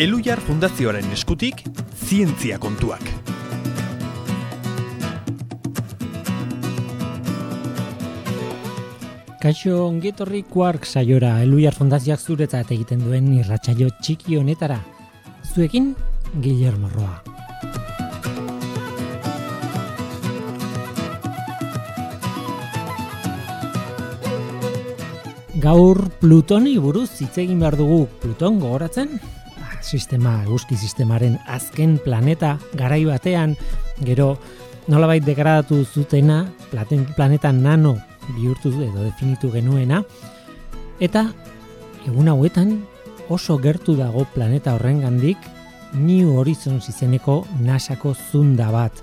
Elhuyar Fundazioaren eskutik, zientzia kontuak. Kaixo ongetorri Quark saiora, Elhuyar Fundazioak zuretzat egiten duen irratsaio txiki honetara. Zuekin, Guillermo Roa. Gaur Plutoni buruz hitz egin behar dugu. Pluton gogoratzen? Eguzki sistemaren azken planeta garai batean, gero nolabait degradatu zutena, planeta nano bihurtu edo definitu genuena, eta egun hauetan oso gertu dago planeta horrengandik New Horizons izeneko NASAko zunda bat.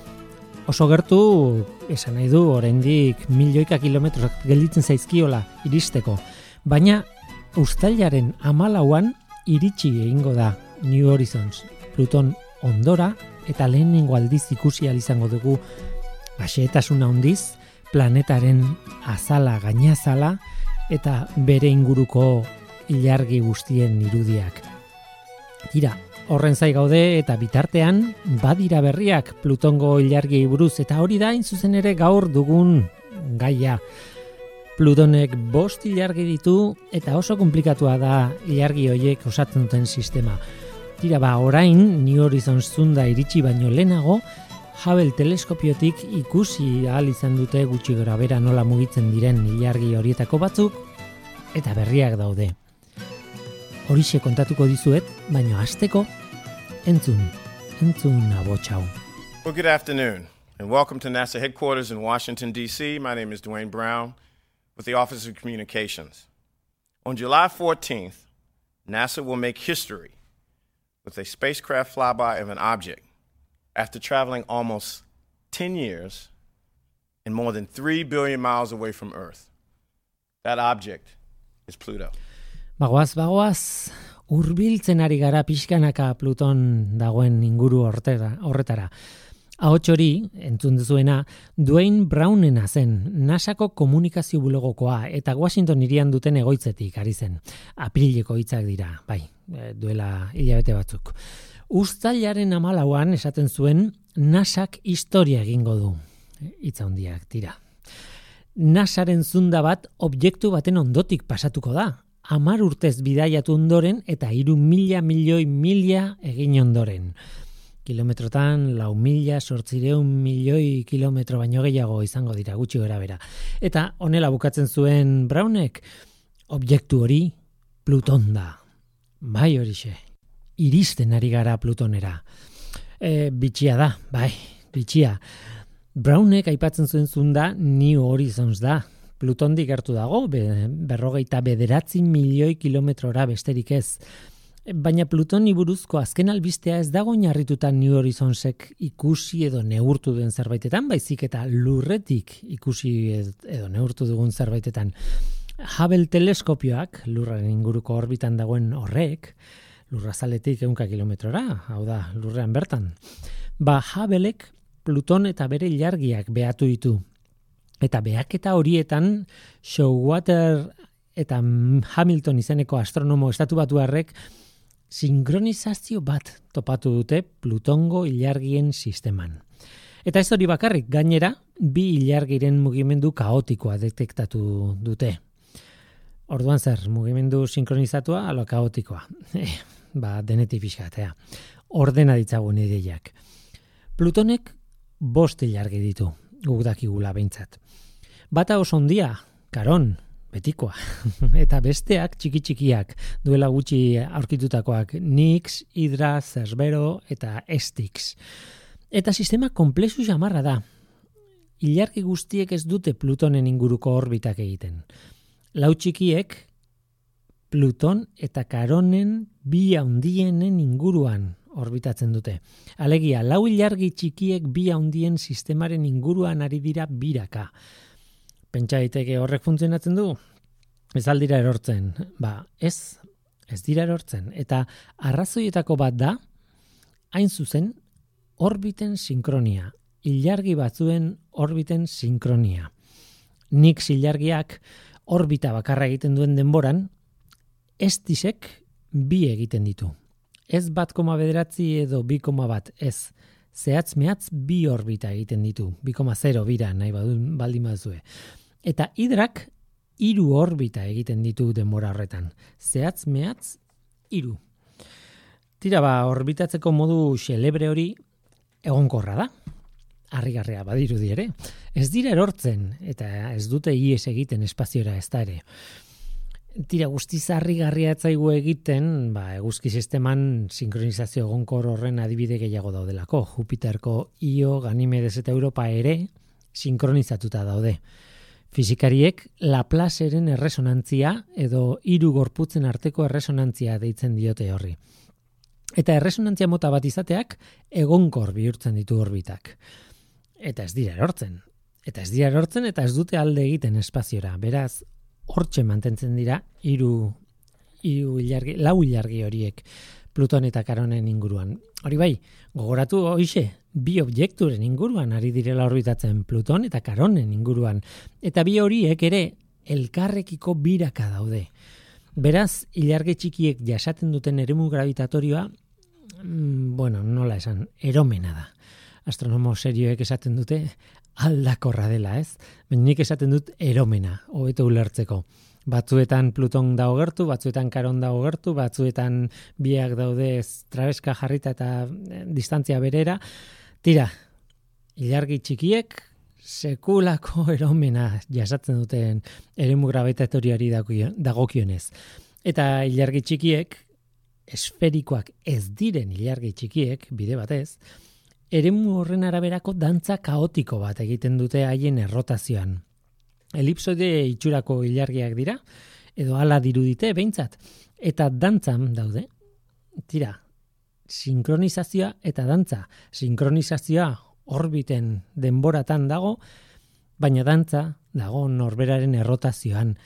Oso gertu, esan nahi du, oraindik milioika kilometroak gelditzen zaizkiola iristeko, baina uztailaren 14an iritsi egingo da New Horizons, Pluton ondora, eta lehenengo aldiz ikusi ahal izango dugu xehetasuna handiz, planetaren azala gainazala eta bere inguruko ilargi guztien irudiak. Tira, horren zai gaude eta bitartean badira berriak Plutongo ilargiei buruz, eta hori da hain zuzen ere gaur dugun gaia. Plutonek 5 ilargi ditu eta oso konplikatua da ilargi horiek osatzen duten sistema. Tira, orain New Horizons zunda iritsi baino lehenago, Hubble teleskopiotik ikusi ahal izan dute gutxi gorabehera nola mugitzen diren ilargi horietako batzuk, eta berriak daude. Horixe kontatuko dizuet, baina hasteko entzun abots hau. Well, good afternoon, and welcome to NASA headquarters in Washington, D.C. My name is Dwayne Brown with the Office of Communications. On July 14th, NASA will make history with a spacecraft flyby of an object after traveling almost 10 years and more than 3 billion miles away from Earth. That object is Pluto. Bagoaz, hurbiltzen ari gara pixkanaka Pluton dagoen inguru horretara. Ahots hori, entzun duzuena, Dwayne Brownena zen, NASAko komunikazio bulegokoa eta Washington hirian duten egoitzetik ari zen. Aprileko hitzak dira, duela hilabete batzuk. Uztailaren 14an esaten zuen NASAk historia egingo du. Hitza handiak dira. NASAren zunda bat objektu baten ondotik pasatuko da. 10 urtez bidaiatu ondoren eta 3.000 milioi egin ondoren. Kilometrotan 4.800 milioi kilometro baino gehiago izango dira, gutxi gorabehera. Eta honela bukatzen zuen Brownek, objektu hori Pluton da. Bai horixe, iristen ari gara Plutonera. Bitxia da, bitxia. Brownek aipatzen zuen zunda New Horizons da. Plutondik gertu dago, 59 milioi kilometrora besterik ez. Baina Plutoni buruzko azken albistea ez dago oinarrituta New Horizonsek ikusi edo neurtu duen zerbaitetan, baizik eta lurretik ikusi edo neurtu dugun zerbaitetan. Hubble teleskopioak, lurraren inguruko orbitan dagoen horrek, lurrazaletik 100 kilometrora, hau da, lurrean bertan. Hubblek Pluton eta bere ilargiak behatu ditu. Eta behaketa horietan Showalter eta Hamilton izeneko astronomo estatubatuarrek sinkronizazio bat topatu dute Plutongo ilargien sisteman. Eta ez hori bakarrik, gainera, 2 ilargiren mugimendu kaotikoa detektatu dute. Orduan zer, mugimendu sinkronizatua alo kaotikoa. Denetik pixkatea. Ordena ditzagun ideiak. Plutonek 5 ilargi ditu, guk dakigula behintzat. Bata oso handia, Karon, betikoa, eta besteak txiki-txikiak, duela gutxi aurkitutakoak, Nix, Hydra, Cerbero eta Styx. Eta sistema konplexu xamarra da. Ilargi guztiek ez dute Plutonen inguruko orbitak egiten. 4 txikiek Pluton eta Karonen 2 handienen inguruan orbitatzen dute. Alegia, 4 ilargi txikiek 2 handien sistemaren inguruan ari dira biraka. Pentsa daiteke horrek funtzionatzen du? Ez aldira erortzen. Ez dira erortzen. Eta arrazoietako bat da, hain zuzen, orbiten sinkronia. Ilargi batzuen orbiten sinkronia. Nix ilargiak orbita bakarra egiten duen denboran, Stixek 2 egiten ditu. Ez 1,9 edo 2,1, ez. Zehatz mehatz 2 orbita egiten ditu, 2,0 bira nahi baldin baduzue. Eta hidrak 3 orbita egiten ditu denbora horretan. Zehatz mehatz 3. Tira, orbitatzeko modu xelebre hori egonkorra da. Harrigarria badirudi ere. Ez dira erortzen, eta ez dute ihes egiten espaziora ez da ere. Tira, guztiz harrigarria etzaigu egiten, eguzki sisteman sinkronizazio egonkor horren adibide gehiago daudelako. Jupiterko Io, Ganimedes eta Europa ere sinkronizatuta daude. Fisikariek Laplaceren erresonantzia edo 3 gorputzen arteko erresonantzia deitzen diote horri. Eta erresonantzia mota bat izateak egonkor bihurtzen ditu orbitak. Eta ez dira erortzen. Eta ez dute alde egiten espaziora. Beraz, hortxe mantentzen dira 4 ilargi horiek Pluton eta Karonen inguruan. Hori bai, gogoratu hoixe, 2 objekturen inguruan ari direla orbitatzen, Pluton eta Karonen inguruan. Eta 2 horiek ere elkarrekiko biraka daude. Beraz, ilargi txikiek jasaten duten eremu gravitatorioa, nola esan, eromena da. Astronomo serioek esaten dute aldakorra dela, ez? Nik esaten dut eromena, hobeto ulertzeko. Batzuetan Pluton dago gertu, batzuetan Karon dago gertu, batzuetan biak daude trabeska jarrita eta distantzia berera. Tira, ilargi txikiek sekulako eromena jasatzen duten eremu gravitatoriari dagokionez. Eta ilargi txikiek, esferikoak ez diren ilargi txikiek, bide batez, eremu horren araberako dantza kaotiko bat egiten dute haien errotazioan. Elipsoide itxurako ilargiak dira, edo hala dirudite behintzat, eta dantzan daude. Tira, sinkronizazioa eta dantza. Sinkronizazioa orbiten denboratan dago, baina dantza dago norberaren errotazioan.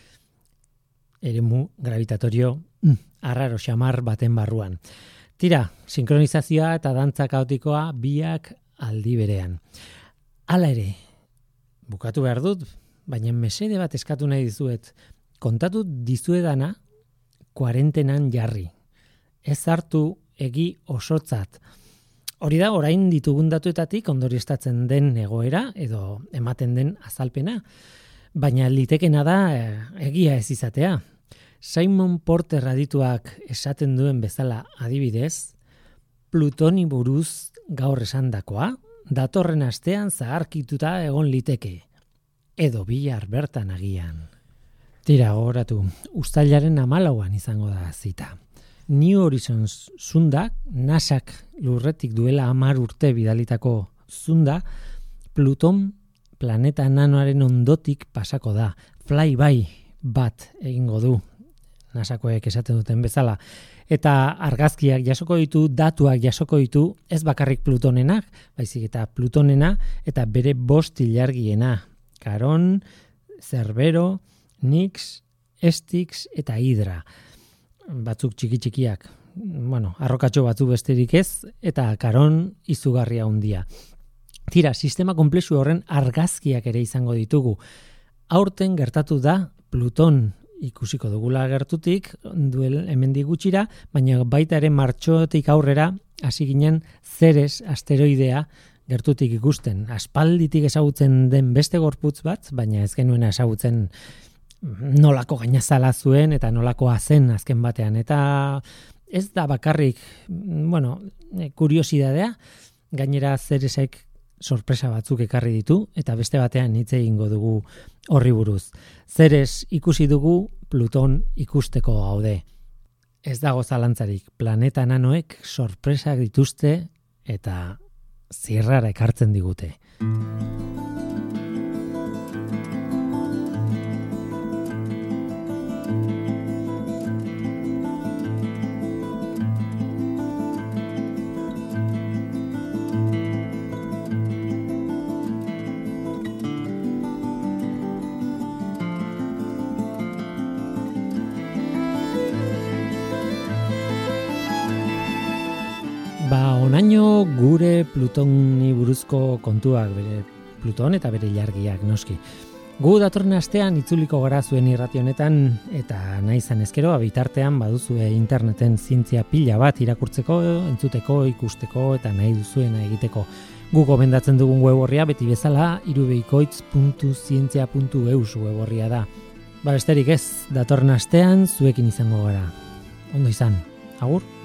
Eremu gravitatorio arraro xamar baten barruan. Tira, sinkronizazioa eta dantza kaotikoa biak aldi berean. Hala ere, bukatu behar dut, baina mesede bat eskatu nahi dizuet, kontatu dizuedana kuarentenan jarri. Ez hartu egi osotzat. Hori da, orain ditugun datuetatik ondorioztatzen den egoera edo ematen den azalpena, baina litekena da egia ez izatea. Simon Porter adituak esaten duen bezala adibidez, Plutoni buruz gaur esandakoa, datorren astean zaharkituta egon liteke, edo bihar bertan agian. Tira, gogoratu, uztailaren 14an izango da zita. New Horizons zundak, NASAk lurretik duela 10 urte bidalitako zunda, Pluton planeta nanoaren ondotik pasako da. Flyby bat egingo du, NASAkoek esaten duten bezala. Eta argazkiak jasoko ditu, datuak jasoko ditu, ez bakarrik Plutonenak, baizik eta Plutonena eta bere 5 ilargiena. Karon, Cerbero, Nix, Styx eta Hydra. Batzuk txiki-txikiak, arrokatxo batzu besterik ez, eta Karon izugarria handia. Tira, sistema konplexu horren argazkiak ere izango ditugu. Aurten gertatu da Pluton ikusiko dugula gertutik, hemendik gutxira, baina baita ere martxotik aurrera, hasi ginen Ceres asteroidea gertutik ikusten. Aspalditik ezagutzen den beste gorputz bat, baina ez genuena ezagutzen nolako gainazala zuen eta nolakoa zen azken batean. Eta ez da bakarrik, kuriosidadea, gainera Ceresek sorpresa batzuk ekarri ditu, eta beste batean hitz egingo dugu horri buruz. Ceres ikusi dugu, Pluton ikusteko gaude. Ez dago zalantzarik, planeta nanoek sorpresak dituzte eta zirrara ekartzen digute. Onaino gure Plutoni buruzko kontuak, bere Pluton eta bere ilargiak noski. Gu datorren astean itzuliko gara zuen irrati honetan eta nahi izan ezkero bitartean baduzue interneten zientzia pila bat irakurtzeko, entzuteko, ikusteko eta nahi duzuena egiteko. Gu gomendatzen dugun web orria beti bezala irubebikoitz.zientzia.eus web orria da. Besterik ez, datorren astean zuekin izango gara. Ondo izan. Agur.